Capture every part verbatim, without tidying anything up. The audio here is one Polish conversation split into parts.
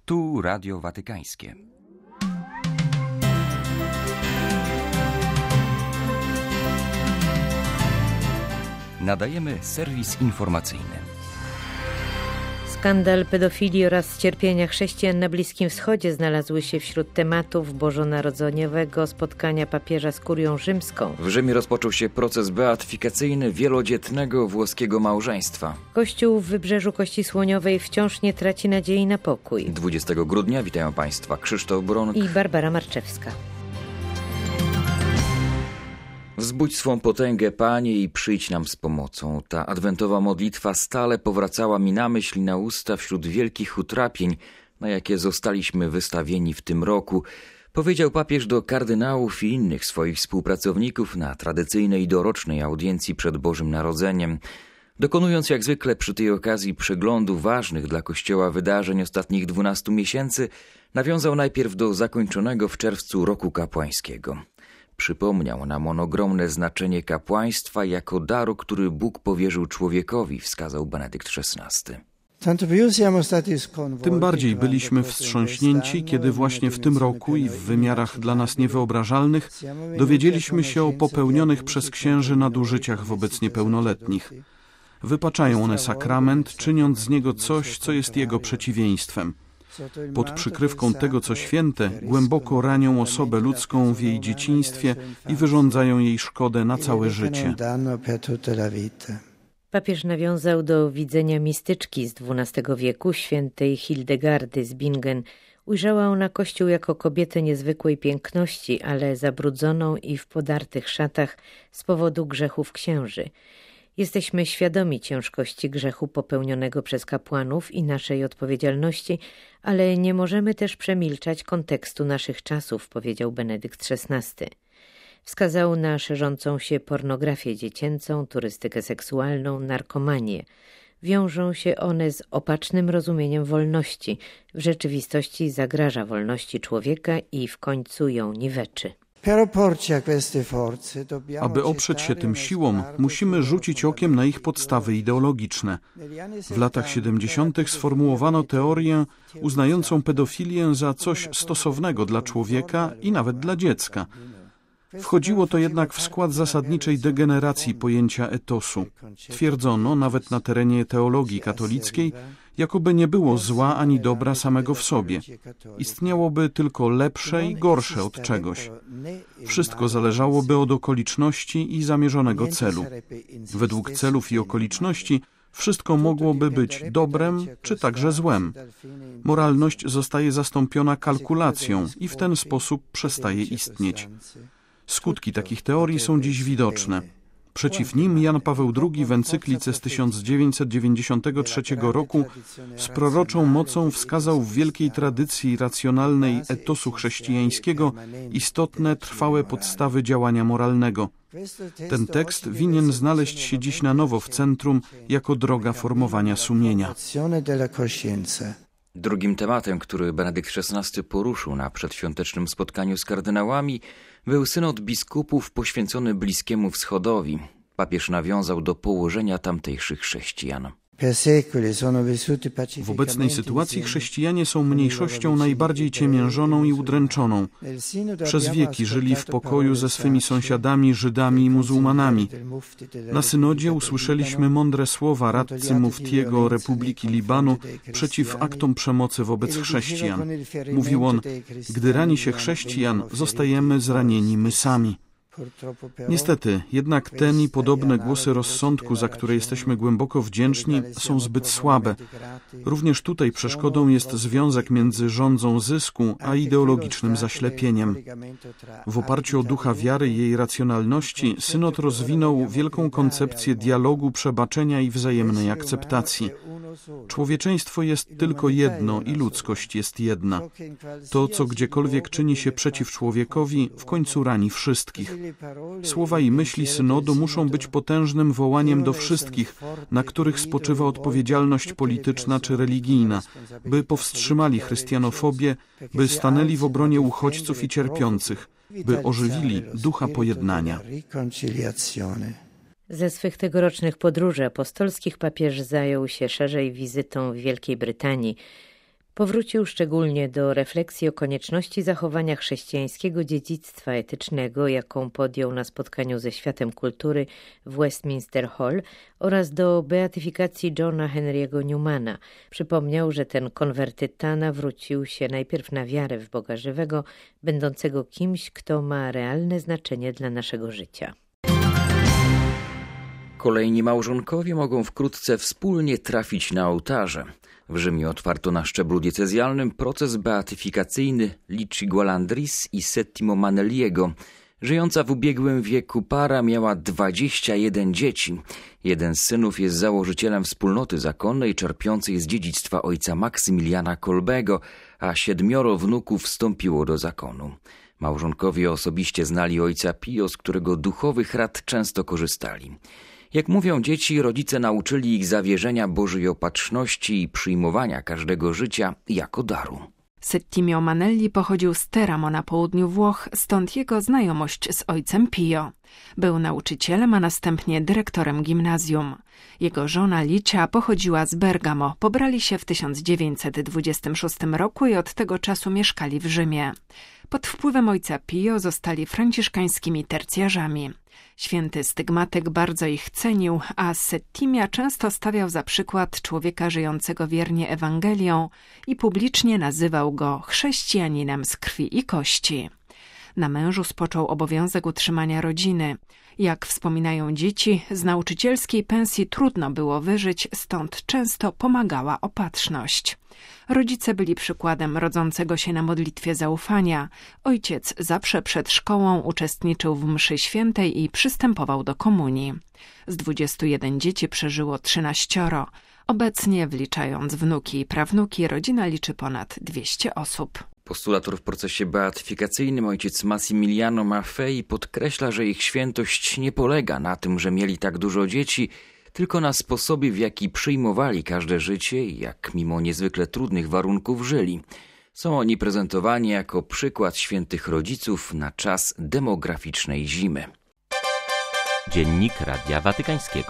Tu Radio Watykańskie. Nadajemy serwis informacyjny. Skandal pedofilii oraz cierpienia chrześcijan na Bliskim Wschodzie znalazły się wśród tematów bożonarodzeniowego spotkania papieża z kurią rzymską. W Rzymie rozpoczął się proces beatyfikacyjny wielodzietnego włoskiego małżeństwa. Kościół w Wybrzeżu Kości Słoniowej wciąż nie traci nadziei na pokój. dwudziestego grudnia witają Państwa Krzysztof Bronk i Barbara Marczewska. Wzbudź swą potęgę, Panie, i przyjdź nam z pomocą. Ta adwentowa modlitwa stale powracała mi na myśl, na usta wśród wielkich utrapień, na jakie zostaliśmy wystawieni w tym roku, powiedział papież do kardynałów i innych swoich współpracowników na tradycyjnej dorocznej audiencji przed Bożym Narodzeniem. Dokonując jak zwykle przy tej okazji przeglądu ważnych dla Kościoła wydarzeń ostatnich dwunastu miesięcy, nawiązał najpierw do zakończonego w czerwcu roku kapłańskiego. Przypomniał nam on ogromne znaczenie kapłaństwa jako daru, który Bóg powierzył człowiekowi, wskazał Benedykt szesnasty. Tym bardziej byliśmy wstrząśnięci, kiedy właśnie w tym roku i w wymiarach dla nas niewyobrażalnych dowiedzieliśmy się o popełnionych przez księży nadużyciach wobec niepełnoletnich. Wypaczają one sakrament, czyniąc z niego coś, co jest jego przeciwieństwem. Pod przykrywką tego, co święte, głęboko ranią osobę ludzką w jej dzieciństwie i wyrządzają jej szkodę na całe życie. Papież nawiązał do widzenia mistyczki z dwunastego wieku, świętej Hildegardy z Bingen. Ujrzała ona Kościół jako kobietę niezwykłej piękności, ale zabrudzoną i w podartych szatach z powodu grzechów księży. Jesteśmy świadomi ciężkości grzechu popełnionego przez kapłanów i naszej odpowiedzialności, ale nie możemy też przemilczać kontekstu naszych czasów, powiedział Benedykt szesnasty. Wskazał na szerzącą się pornografię dziecięcą, turystykę seksualną, narkomanię. Wiążą się one z opacznym rozumieniem wolności. W rzeczywistości zagraża wolności człowieka i w końcu ją niweczy. Aby oprzeć się tym siłom, musimy rzucić okiem na ich podstawy ideologiczne. W latach siedemdziesiątych sformułowano teorię uznającą pedofilię za coś stosownego dla człowieka i nawet dla dziecka. Wchodziło to jednak w skład zasadniczej degeneracji pojęcia etosu. Twierdzono, nawet na terenie teologii katolickiej, jakoby nie było zła ani dobra samego w sobie. Istniałoby tylko lepsze i gorsze od czegoś. Wszystko zależałoby od okoliczności i zamierzonego celu. Według celów i okoliczności wszystko mogłoby być dobrem czy także złem. Moralność zostaje zastąpiona kalkulacją i w ten sposób przestaje istnieć. Skutki takich teorii są dziś widoczne. Przeciw nim Jan Paweł drugi w encyklice z tysiąc dziewięćset dziewięćdziesiątego trzeciego roku z proroczą mocą wskazał w wielkiej tradycji racjonalnej etosu chrześcijańskiego istotne, trwałe podstawy działania moralnego. Ten tekst winien znaleźć się dziś na nowo w centrum jako droga formowania sumienia. Drugim tematem, który Benedykt szesnasty poruszył na przedświątecznym spotkaniu z kardynałami, był synod biskupów poświęcony Bliskiemu Wschodowi. Papież nawiązał do położenia tamtejszych chrześcijan. W obecnej sytuacji chrześcijanie są mniejszością najbardziej ciemiężoną i udręczoną. Przez wieki żyli w pokoju ze swymi sąsiadami, Żydami i muzułmanami. Na synodzie usłyszeliśmy mądre słowa radcy muftiego Republiki Libanu przeciw aktom przemocy wobec chrześcijan. Mówił on: gdy rani się chrześcijan, zostajemy zranieni my sami. Niestety, jednak ten i podobne głosy rozsądku, za które jesteśmy głęboko wdzięczni, są zbyt słabe. Również tutaj przeszkodą jest związek między żądzą zysku a ideologicznym zaślepieniem. W oparciu o ducha wiary i jej racjonalności synod rozwinął wielką koncepcję dialogu, przebaczenia i wzajemnej akceptacji. Człowieczeństwo jest tylko jedno i ludzkość jest jedna. To, co gdziekolwiek czyni się przeciw człowiekowi, w końcu rani wszystkich. Słowa i myśli synodu muszą być potężnym wołaniem do wszystkich, na których spoczywa odpowiedzialność polityczna czy religijna, by powstrzymali chrystianofobię, by stanęli w obronie uchodźców i cierpiących, by ożywili ducha pojednania. Ze swych tegorocznych podróży apostolskich papież zajął się szerzej wizytą w Wielkiej Brytanii. Powrócił szczególnie do refleksji o konieczności zachowania chrześcijańskiego dziedzictwa etycznego, jaką podjął na spotkaniu ze światem kultury w Westminster Hall, oraz do beatyfikacji Johna Henry'ego Newmana. Przypomniał, że ten konwertyta nawrócił się najpierw na wiarę w Boga żywego, będącego kimś, kto ma realne znaczenie dla naszego życia. Kolejni małżonkowie mogą wkrótce wspólnie trafić na ołtarze. W Rzymie otwarto na szczeblu diecezjalnym proces beatyfikacyjny Lici Gualandris i Settimo Maneliego. Żyjąca w ubiegłym wieku para miała dwadzieścia jeden dzieci. Jeden z synów jest założycielem wspólnoty zakonnej czerpiącej z dziedzictwa ojca Maksymiliana Kolbego, a siedmioro wnuków wstąpiło do zakonu. Małżonkowie osobiście znali ojca Pio, z którego duchowych rad często korzystali. Jak mówią dzieci, rodzice nauczyli ich zawierzenia Bożej opatrzności i przyjmowania każdego życia jako daru. Settimio Manelli pochodził z Teramo na południu Włoch, stąd jego znajomość z ojcem Pio. Był nauczycielem, a następnie dyrektorem gimnazjum. Jego żona Licia pochodziła z Bergamo. Pobrali się w tysiąc dziewięćset dwudziestym szóstym roku i od tego czasu mieszkali w Rzymie. Pod wpływem ojca Pio zostali franciszkańskimi tercjarzami. Święty stygmatyk bardzo ich cenił, a Settimia często stawiał za przykład człowieka żyjącego wiernie Ewangelią i publicznie nazywał go chrześcijaninem z krwi i kości. Na mężu spoczął obowiązek utrzymania rodziny. Jak wspominają dzieci, z nauczycielskiej pensji trudno było wyżyć, stąd często pomagała opatrzność. Rodzice byli przykładem rodzącego się na modlitwie zaufania. Ojciec zawsze przed szkołą uczestniczył w mszy świętej i przystępował do komunii. Z dwudziestu jeden dzieci przeżyło trzynaścioro. Obecnie, wliczając wnuki i prawnuki, rodzina liczy ponad dwieście osób. Postulator w procesie beatyfikacyjnym ojciec Massimiliano Maffei podkreśla, że ich świętość nie polega na tym, że mieli tak dużo dzieci, tylko na sposobie, w jaki przyjmowali każde życie i jak mimo niezwykle trudnych warunków żyli. Są oni prezentowani jako przykład świętych rodziców na czas demograficznej zimy. Dziennik Radia Watykańskiego.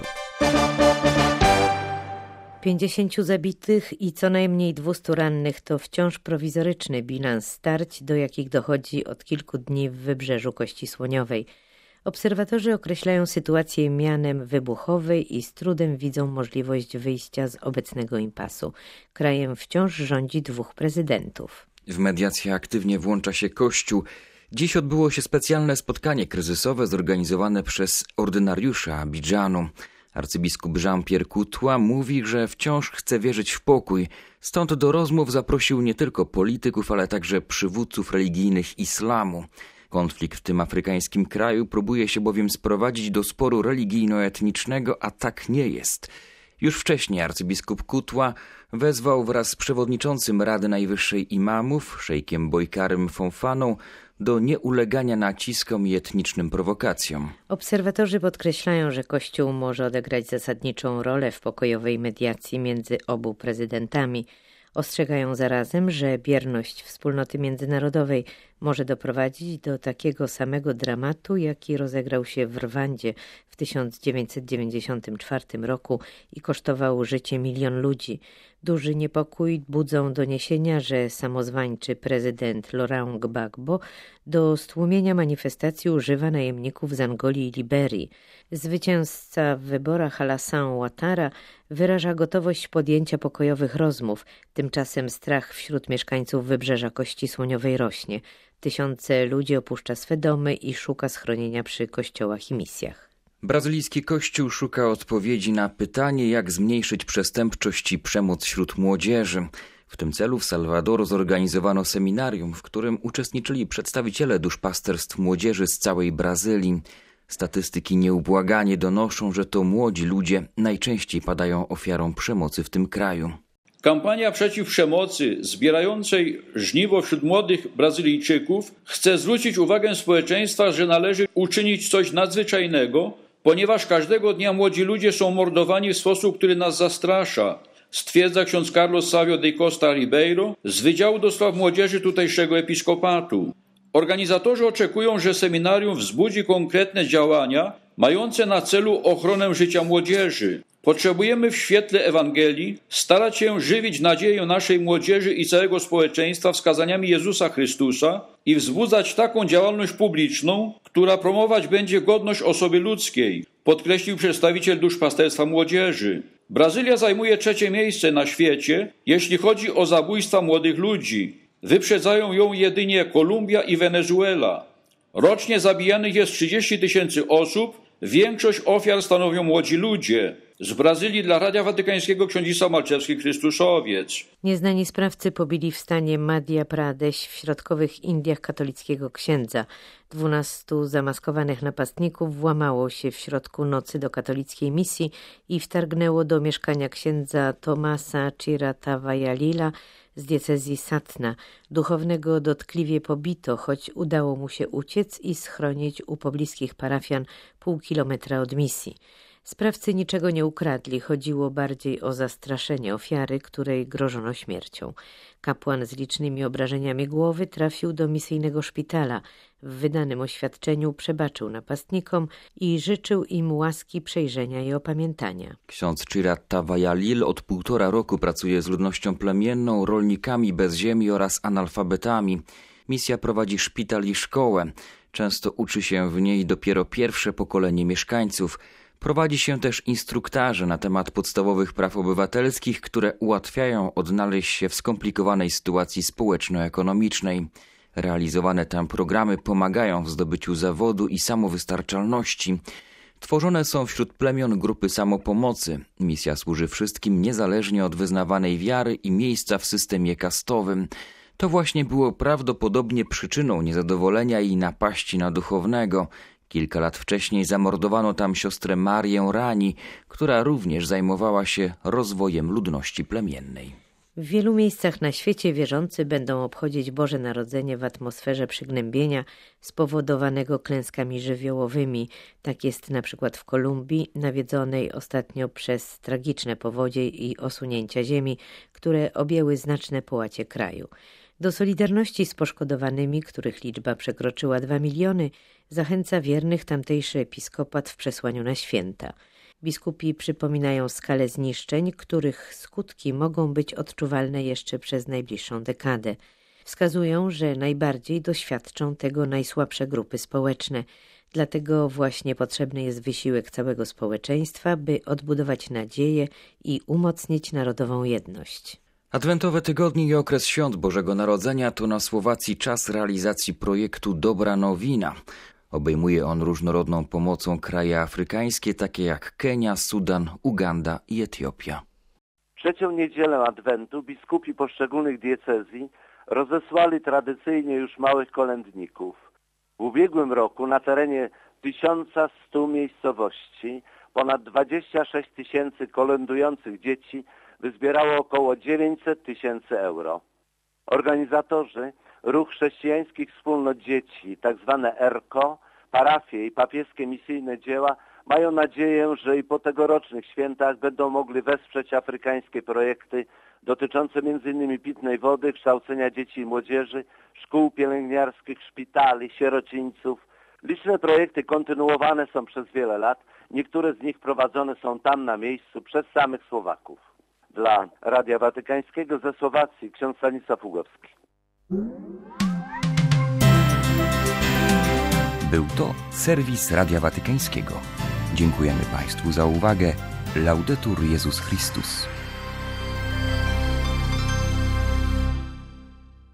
pięćdziesięciu zabitych i co najmniej dwustu rannych to wciąż prowizoryczny bilans starć, do jakich dochodzi od kilku dni w Wybrzeżu Kości Słoniowej. Obserwatorzy określają sytuację mianem wybuchowej i z trudem widzą możliwość wyjścia z obecnego impasu. Krajem wciąż rządzi dwóch prezydentów. W mediację aktywnie włącza się Kościół. Dziś odbyło się specjalne spotkanie kryzysowe zorganizowane przez ordynariusza Abidżanu. Arcybiskup Jean-Pierre Coutois mówi, że wciąż chce wierzyć w pokój. Stąd do rozmów zaprosił nie tylko polityków, ale także przywódców religijnych islamu. Konflikt w tym afrykańskim kraju próbuje się bowiem sprowadzić do sporu religijno-etnicznego, a tak nie jest. Już wcześniej arcybiskup Coutois wezwał wraz z przewodniczącym Rady Najwyższej Imamów, szejkiem Bojkarem Fonfaną, do nieulegania naciskom i etnicznym prowokacjom. Obserwatorzy podkreślają, że Kościół może odegrać zasadniczą rolę w pokojowej mediacji między obu prezydentami. Ostrzegają zarazem, że bierność wspólnoty międzynarodowej może doprowadzić do takiego samego dramatu, jaki rozegrał się w Rwandzie w tysiąc dziewięćset dziewięćdziesiątym czwartym roku i kosztował życie milion ludzi. Duży niepokój budzą doniesienia, że samozwańczy prezydent Laurent Gbagbo do stłumienia manifestacji używa najemników z Angolii i Liberii. Zwycięzca w wyborach Alassane Ouattara wyraża gotowość podjęcia pokojowych rozmów. Tymczasem strach wśród mieszkańców Wybrzeża Kości Słoniowej rośnie. Tysiące ludzi opuszcza swe domy i szuka schronienia przy kościołach i misjach. Brazylijski Kościół szuka odpowiedzi na pytanie, jak zmniejszyć przestępczość i przemoc wśród młodzieży. W tym celu w Salwador zorganizowano seminarium, w którym uczestniczyli przedstawiciele duszpasterstw młodzieży z całej Brazylii. Statystyki nieubłaganie donoszą, że to młodzi ludzie najczęściej padają ofiarą przemocy w tym kraju. Kampania przeciw przemocy, zbierającej żniwo wśród młodych Brazylijczyków, chce zwrócić uwagę społeczeństwa, że należy uczynić coś nadzwyczajnego, ponieważ każdego dnia młodzi ludzie są mordowani w sposób, który nas zastrasza, stwierdza ksiądz Carlos Savio de Costa Ribeiro z Wydziału do Spraw Młodzieży tutejszego episkopatu. Organizatorzy oczekują, że seminarium wzbudzi konkretne działania mające na celu ochronę życia młodzieży. Potrzebujemy w świetle Ewangelii starać się żywić nadzieję naszej młodzieży i całego społeczeństwa wskazaniami Jezusa Chrystusa i wzbudzać taką działalność publiczną, która promować będzie godność osoby ludzkiej, podkreślił przedstawiciel duszpasterstwa młodzieży. Brazylia zajmuje trzecie miejsce na świecie, jeśli chodzi o zabójstwa młodych ludzi. Wyprzedzają ją jedynie Kolumbia i Wenezuela. Rocznie zabijanych jest trzydzieści tysięcy osób, większość ofiar stanowią młodzi ludzie. Z Brazylii dla Radia Watykańskiego ksiądz Malczewski, Chrystuszowiec. Nieznani sprawcy pobili w stanie Madhya Pradesh w środkowych Indiach katolickiego księdza. Dwunastu zamaskowanych napastników włamało się w środku nocy do katolickiej misji i wtargnęło do mieszkania księdza Tomasa Chiratavayalila z diecezji Satna. Duchownego dotkliwie pobito, choć udało mu się uciec i schronić u pobliskich parafian pół kilometra od misji. Sprawcy niczego nie ukradli, chodziło bardziej o zastraszenie ofiary, której grożono śmiercią. Kapłan z licznymi obrażeniami głowy trafił do misyjnego szpitala. W wydanym oświadczeniu przebaczył napastnikom i życzył im łaski przejrzenia i opamiętania. Ksiądz Chiratavayalil od półtora roku pracuje z ludnością plemienną, rolnikami bez ziemi oraz analfabetami. Misja prowadzi szpital i szkołę. Często uczy się w niej dopiero pierwsze pokolenie mieszkańców. Prowadzi się też instruktaże na temat podstawowych praw obywatelskich, które ułatwiają odnaleźć się w skomplikowanej sytuacji społeczno-ekonomicznej. Realizowane tam programy pomagają w zdobyciu zawodu i samowystarczalności. Tworzone są wśród plemion grupy samopomocy. Misja służy wszystkim niezależnie od wyznawanej wiary i miejsca w systemie kastowym. To właśnie było prawdopodobnie przyczyną niezadowolenia i napaści na duchownego. Kilka lat wcześniej zamordowano tam siostrę Marię Rani, która również zajmowała się rozwojem ludności plemiennej. W wielu miejscach na świecie wierzący będą obchodzić Boże Narodzenie w atmosferze przygnębienia spowodowanego klęskami żywiołowymi. Tak jest na przykład w Kolumbii, nawiedzonej ostatnio przez tragiczne powodzie i osunięcia ziemi, które objęły znaczne połacie kraju. Do solidarności z poszkodowanymi, których liczba przekroczyła dwa miliony, zachęca wiernych tamtejszy episkopat w przesłaniu na święta. Biskupi przypominają skalę zniszczeń, których skutki mogą być odczuwalne jeszcze przez najbliższą dekadę. Wskazują, że najbardziej doświadczą tego najsłabsze grupy społeczne. Dlatego właśnie potrzebny jest wysiłek całego społeczeństwa, by odbudować nadzieję i umocnić narodową jedność. Adwentowe tygodnie i okres świąt Bożego Narodzenia to na Słowacji czas realizacji projektu Dobra Nowina. Obejmuje on różnorodną pomocą kraje afrykańskie, takie jak Kenia, Sudan, Uganda i Etiopia. W trzecią niedzielę Adwentu biskupi poszczególnych diecezji rozesłali tradycyjnie już małych kolędników. W ubiegłym roku na terenie tysiąc sto miejscowości ponad dwadzieścia sześć tysięcy kolędujących dzieci wyzbierało około dziewięćset tysięcy euro. Organizatorzy, Ruch Chrześcijańskich Wspólnot Dzieci, tak zwane R K O, parafie i papieskie misyjne dzieła mają nadzieję, że i po tegorocznych świętach będą mogli wesprzeć afrykańskie projekty dotyczące między innymi pitnej wody, kształcenia dzieci i młodzieży, szkół pielęgniarskich, szpitali, sierocińców. Liczne projekty kontynuowane są przez wiele lat. Niektóre z nich prowadzone są tam na miejscu przez samych Słowaków. Dla Radia Watykańskiego ze Słowacji ksiądz Stanisław Ugowski. Był to serwis Radia Watykańskiego. Dziękujemy Państwu za uwagę. Laudetur Jezus Chrystus.